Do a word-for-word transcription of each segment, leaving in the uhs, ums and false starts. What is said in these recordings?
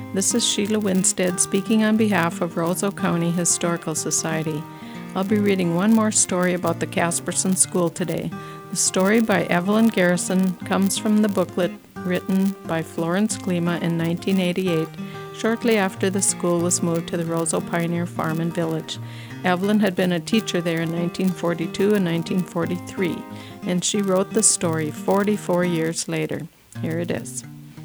This is Sheila Winstead speaking on behalf of Roseau County Historical Society. I'll be reading one more story about the Casperson School today. The story by Evelyn Garrison comes from the booklet written by Florence Klima in nineteen eighty-eight, shortly after the school was moved to the Roseau Pioneer Farm and Village. Evelyn had been a teacher there in nineteen forty-two and nineteen forty-three, and she wrote the story forty-four years later. Here it is.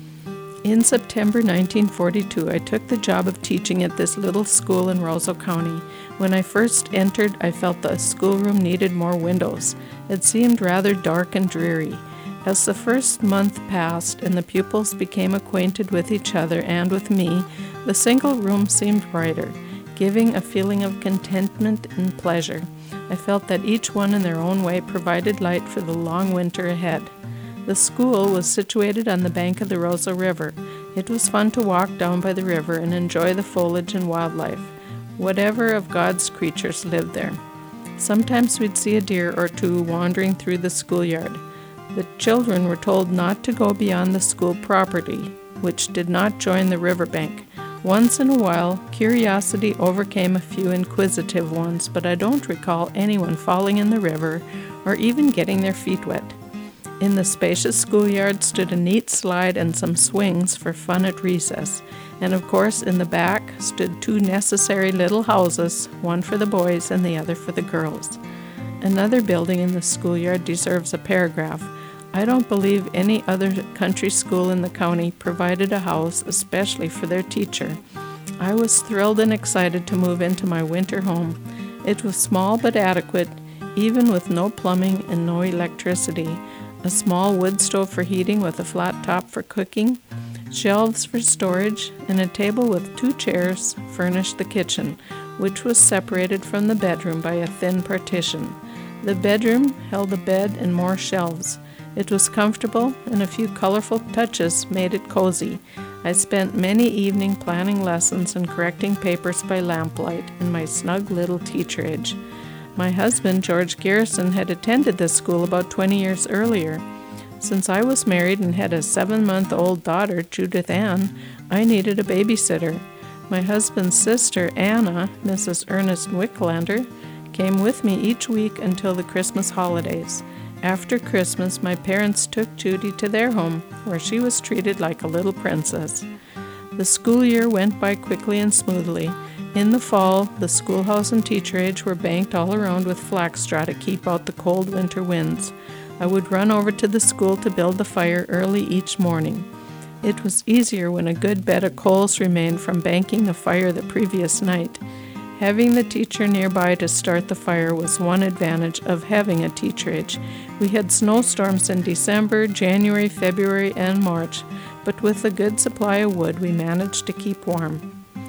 In September nineteen forty-two, I took the job of teaching at this little school in Roseau County. When I first entered, I felt the schoolroom needed more windows. It seemed rather dark and dreary. As the first month passed and the pupils became acquainted with each other and with me, the single room seemed brighter, giving a feeling of contentment and pleasure. I felt that each one in their own way provided light for the long winter ahead. The school was situated on the bank of the Roseau River. It was fun to walk down by the river and enjoy the foliage and wildlife. Whatever of God's creatures lived there. Sometimes we'd see a deer or two wandering through the schoolyard. The children were told not to go beyond the school property, which did not join the riverbank. Once in a while, curiosity overcame a few inquisitive ones, but I don't recall anyone falling in the river or even getting their feet wet. In the spacious schoolyard stood a neat slide and some swings for fun at recess, and of course in the back stood two necessary little houses, one for the boys and the other for the girls. Another building in the schoolyard deserves a paragraph. I don't believe any other country school in the county provided a house especially for their teacher. I was thrilled and excited to move into my winter home. It was small but adequate, even with no plumbing and no electricity. A small wood stove for heating with a flat top for cooking, shelves for storage, and a table with two chairs furnished the kitchen, which was separated from the bedroom by a thin partition. The bedroom held a bed and more shelves. It was comfortable, and a few colorful touches made it cozy. I spent many evenings planning lessons and correcting papers by lamplight in my snug little teacherage. My husband, George Garrison, had attended this school about twenty years earlier. Since I was married and had a seven-month-old daughter, Judith Ann, I needed a babysitter. My husband's sister, Anna, Missus Ernest Wicklander, came with me each week until the Christmas holidays. After Christmas, my parents took Judy to their home, where she was treated like a little princess. The school year went by quickly and smoothly. In the fall, the schoolhouse and teacherage were banked all around with flax straw to keep out the cold winter winds. I would run over to the school to build the fire early each morning. It was easier when a good bed of coals remained from banking the fire the previous night. Having the teacher nearby to start the fire was one advantage of having a teacherage. We had snowstorms in December, January, February, and March, but with a good supply of wood, we managed to keep warm.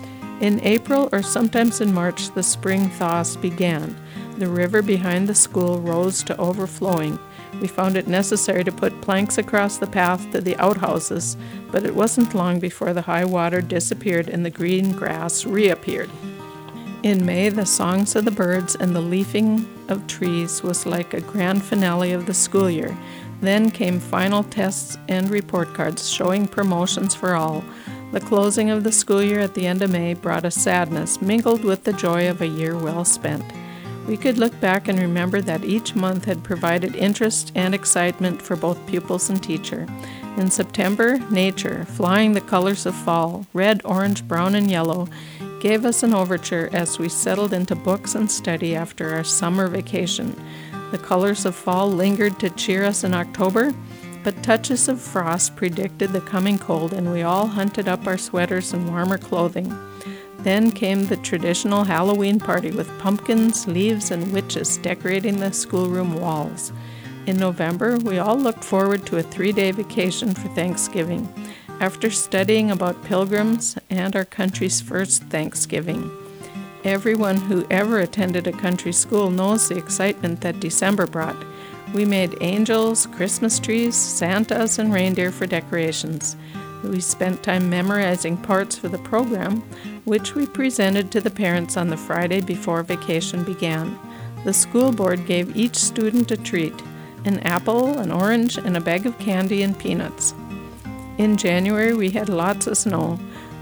In April or sometimes in March, the spring thaws began. The river behind the school rose to overflowing. We found it necessary to put planks across the path to the outhouses, but it wasn't long before the high water disappeared and the green grass reappeared. In May, the songs of the birds and the leafing of trees was like a grand finale of the school year. Then came final tests and report cards showing promotions for all. The closing of the school year at the end of May brought a sadness mingled with the joy of a year well spent. We could look back and remember that each month had provided interest and excitement for both pupils and teacher. In September, nature, flying the colors of fall, red, orange, brown, and yellow, gave us an overture as we settled into books and study after our summer vacation. The colors of fall lingered to cheer us in October, but touches of frost predicted the coming cold, and we all hunted up our sweaters and warmer clothing. Then came the traditional Halloween party with pumpkins, leaves, and witches decorating the schoolroom walls. In November, we all looked forward to a three-day vacation for Thanksgiving, after studying about pilgrims and our country's first Thanksgiving. Everyone who ever attended a country school knows the excitement that December brought. We made angels, Christmas trees, Santas, and reindeer for decorations. We spent time memorizing parts for the program, which we presented to the parents on the Friday before vacation began. The school board gave each student a treat, an apple, an orange, and a bag of candy and peanuts. In January, we had lots of snow.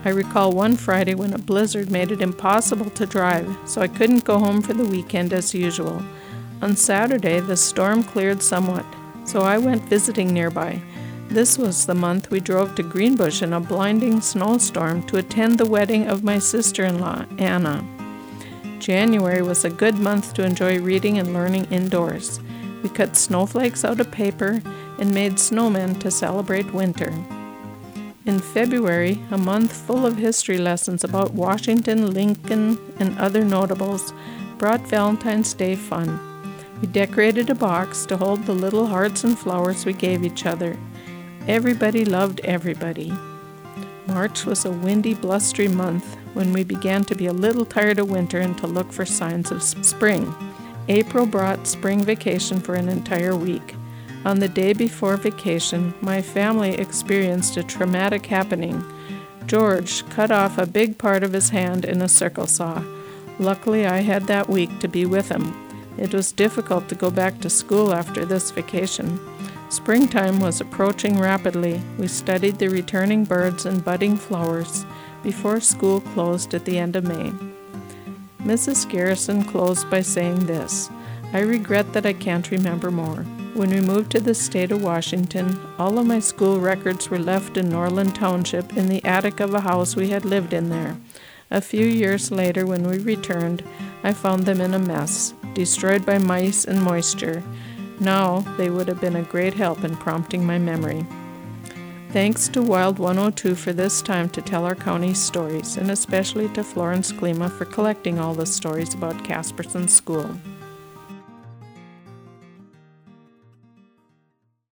I recall one Friday when a blizzard made it impossible to drive, so I couldn't go home for the weekend as usual. On Saturday, the storm cleared somewhat, so I went visiting nearby. This was the month we drove to Greenbush in a blinding snowstorm to attend the wedding of my sister-in-law, Anna. January was a good month to enjoy reading and learning indoors. We cut snowflakes out of paper and made snowmen to celebrate winter. In February, a month full of history lessons about Washington, Lincoln, and other notables, brought Valentine's Day fun. We decorated a box to hold the little hearts and flowers we gave each other. Everybody loved everybody. March was a windy, blustery month when we began to be a little tired of winter and to look for signs of spring. April brought spring vacation for an entire week. On the day before vacation, my family experienced a traumatic happening. George cut off a big part of his hand in a circle saw. Luckily, I had that week to be with him. It was difficult to go back to school after this vacation. Springtime was approaching rapidly. We studied the returning birds and budding flowers before school closed at the end of May. Missus Garrison closed by saying this, "I regret that I can't remember more. When we moved to the state of Washington, all of my school records were left in Norland Township in the attic of a house we had lived in there. A few years later, when we returned, I found them in a mess, destroyed by mice and moisture. Now they would have been a great help in prompting my memory." Thanks to Wild one oh two for this time to tell our county's stories, and especially to Florence Klima for collecting all the stories about Casperson School.